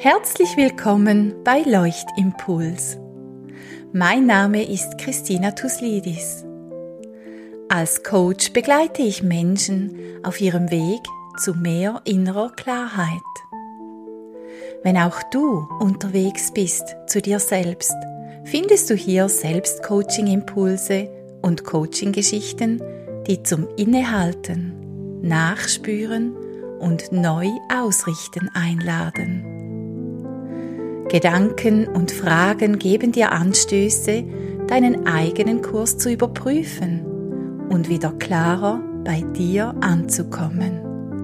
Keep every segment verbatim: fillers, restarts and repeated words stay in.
Herzlich willkommen bei Leuchtimpuls. Mein Name ist Christina Tuslidis. Als Coach begleite ich Menschen auf ihrem Weg zu mehr innerer Klarheit. Wenn auch du unterwegs bist zu dir selbst, findest du hier Selbstcoaching-Impulse und Coaching-Geschichten, die zum Innehalten, Nachspüren und neu ausrichten einladen. Gedanken und Fragen geben dir Anstöße, deinen eigenen Kurs zu überprüfen und wieder klarer bei dir anzukommen.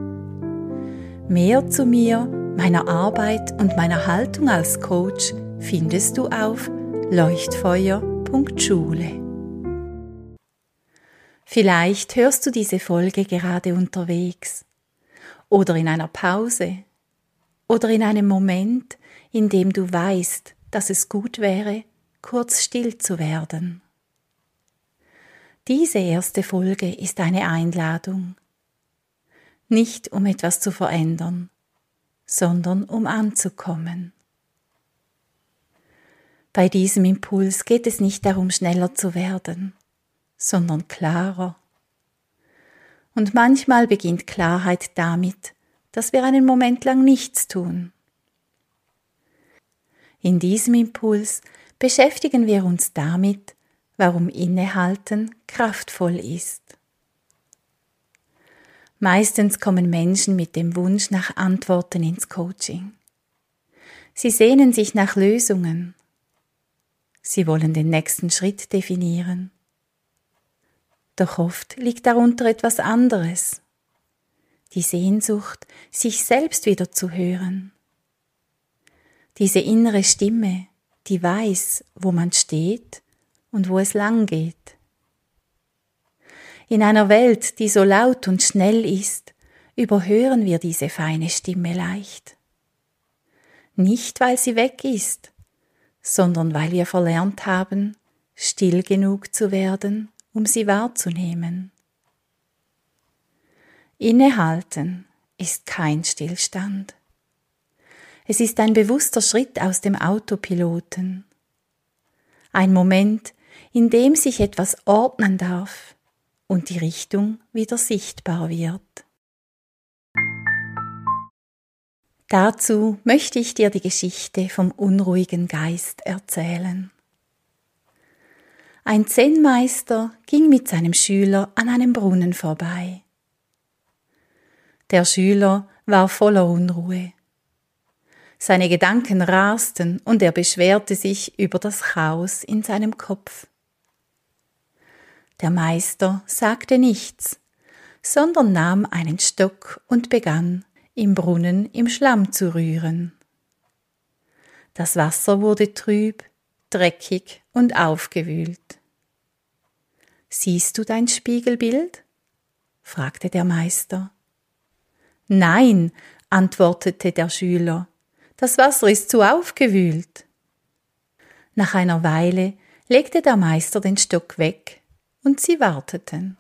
Mehr zu mir, meiner Arbeit und meiner Haltung als Coach findest du auf leuchtfeuer punkt schule. Vielleicht hörst du diese Folge gerade unterwegs oder in einer Pause oder in einem Moment, in dem du weißt, dass es gut wäre, kurz still zu werden. Diese erste Folge ist eine Einladung, nicht um etwas zu verändern, sondern um anzukommen. Bei diesem Impuls geht es nicht darum, schneller zu werden, sondern klarer. Und manchmal beginnt Klarheit damit, dass wir einen Moment lang nichts tun. In diesem Impuls beschäftigen wir uns damit, warum Innehalten kraftvoll ist. Meistens kommen Menschen mit dem Wunsch nach Antworten ins Coaching. Sie sehnen sich nach Lösungen. Sie wollen den nächsten Schritt definieren. Doch oft liegt darunter etwas anderes. Die Sehnsucht, sich selbst wieder zu hören. Diese innere Stimme, die weiß, wo man steht und wo es lang geht. In einer Welt, die so laut und schnell ist, überhören wir diese feine Stimme leicht. Nicht, weil sie weg ist, sondern weil wir verlernt haben, still genug zu werden, um sie wahrzunehmen. Innehalten ist kein Stillstand. Es ist ein bewusster Schritt aus dem Autopiloten. Ein Moment, in dem sich etwas ordnen darf und die Richtung wieder sichtbar wird. Dazu möchte ich dir die Geschichte vom unruhigen Geist erzählen. Ein Zen-Meister ging mit seinem Schüler an einem Brunnen vorbei. Der Schüler war voller Unruhe. Seine Gedanken rasten und er beschwerte sich über das Chaos in seinem Kopf. Der Meister sagte nichts, sondern nahm einen Stock und begann, im Brunnen im Schlamm zu rühren. Das Wasser wurde trüb, dreckig und aufgewühlt. »Siehst du dein Spiegelbild?« fragte der Meister. »Nein«, antwortete der Schüler, »das Wasser ist zu aufgewühlt.« Nach einer Weile legte der Meister den Stock weg und sie warteten.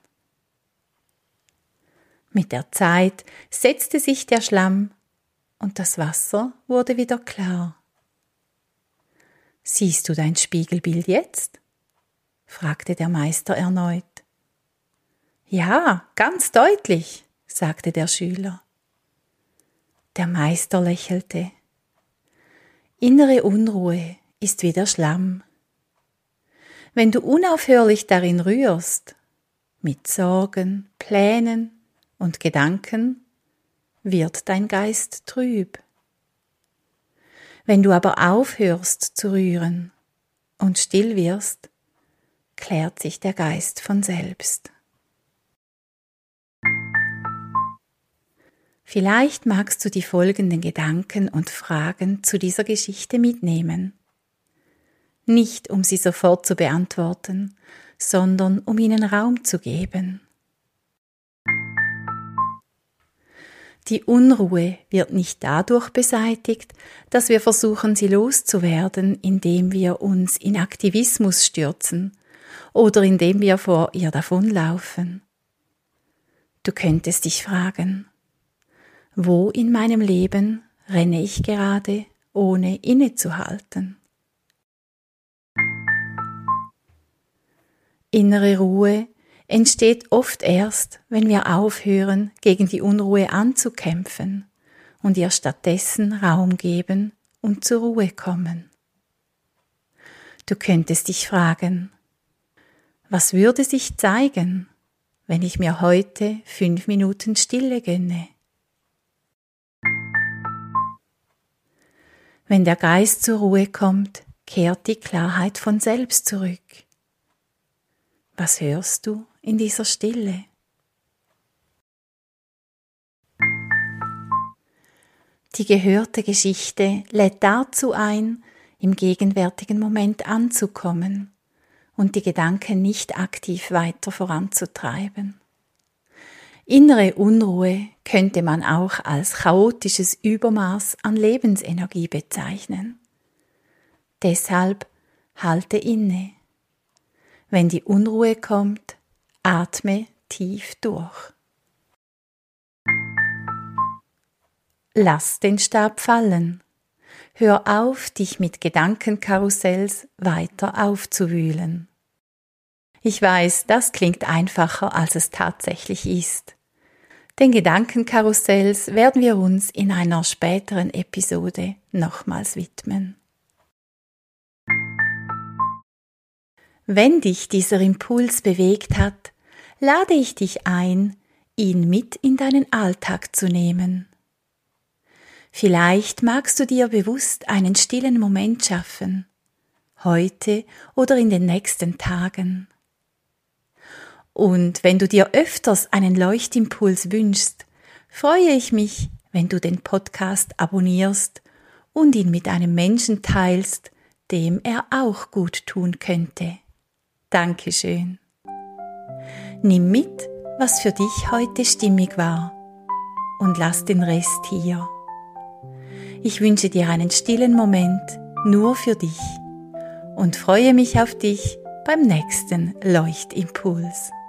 Mit der Zeit setzte sich der Schlamm und das Wasser wurde wieder klar. »Siehst du dein Spiegelbild jetzt?« fragte der Meister erneut. »Ja, ganz deutlich«, sagte der Schüler. Der Meister lächelte. Innere Unruhe ist wie der Schlamm. Wenn du unaufhörlich darin rührst, mit Sorgen, Plänen und Gedanken, wird dein Geist trüb. Wenn du aber aufhörst zu rühren und still wirst, klärt sich der Geist von selbst. Vielleicht magst du die folgenden Gedanken und Fragen zu dieser Geschichte mitnehmen. Nicht, um sie sofort zu beantworten, sondern um ihnen Raum zu geben. Die Unruhe wird nicht dadurch beseitigt, dass wir versuchen, sie loszuwerden, indem wir uns in Aktivismus stürzen oder indem wir vor ihr davonlaufen. Du könntest dich fragen: Wo in meinem Leben renne ich gerade ohne innezuhalten. Innere Ruhe entsteht oft erst, wenn wir aufhören, gegen die Unruhe anzukämpfen und ihr stattdessen Raum geben und zur Ruhe kommen. Du könntest dich fragen, was würde sich zeigen, wenn ich mir heute fünf Minuten Stille gönne? Wenn der Geist zur Ruhe kommt, kehrt die Klarheit von selbst zurück. Was hörst du in dieser Stille? Die gehörte Geschichte lädt dazu ein, im gegenwärtigen Moment anzukommen und die Gedanken nicht aktiv weiter voranzutreiben. Innere Unruhe könnte man auch als chaotisches Übermaß an Lebensenergie bezeichnen. Deshalb halte inne. Wenn die Unruhe kommt, atme tief durch. Lass den Stab fallen. Hör auf, dich mit Gedankenkarussells weiter aufzuwühlen. Ich weiß, das klingt einfacher, als es tatsächlich ist. Den Gedankenkarussells werden wir uns in einer späteren Episode nochmals widmen. Wenn dich dieser Impuls bewegt hat, lade ich dich ein, ihn mit in deinen Alltag zu nehmen. Vielleicht magst du dir bewusst einen stillen Moment schaffen, heute oder in den nächsten Tagen. Und wenn du dir öfters einen Leuchtimpuls wünschst, freue ich mich, wenn du den Podcast abonnierst und ihn mit einem Menschen teilst, dem er auch gut tun könnte. Dankeschön. Nimm mit, was für dich heute stimmig war, und lass den Rest hier. Ich wünsche dir einen stillen Moment nur für dich und freue mich auf dich beim nächsten Leuchtimpuls.